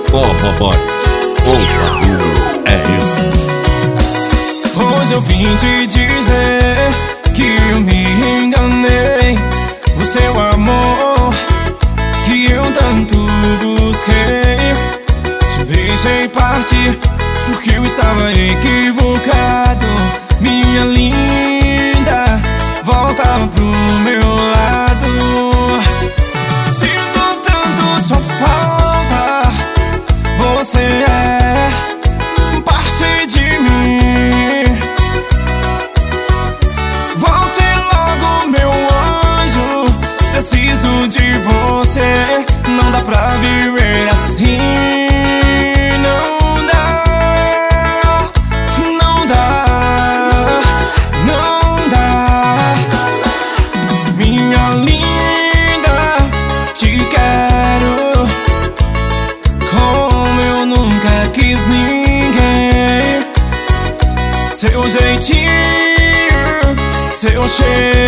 Forró Boys, o barulho é esse. Hoje eu vim te dizer que eu me enganei. O seu amor que eu tanto busquei, te deixei partir porque eu estava equivocado. Minha linda, volta pro meu lado. Sinto tanto sua falta, você é parte de mim. Volte logo, meu anjo, preciso de você. Não dá pra viver assim. Não dá, não dá, não dá. Minha linda, te quero como eu nunca quis ninguém. Seu jeitinho, seu cheiro,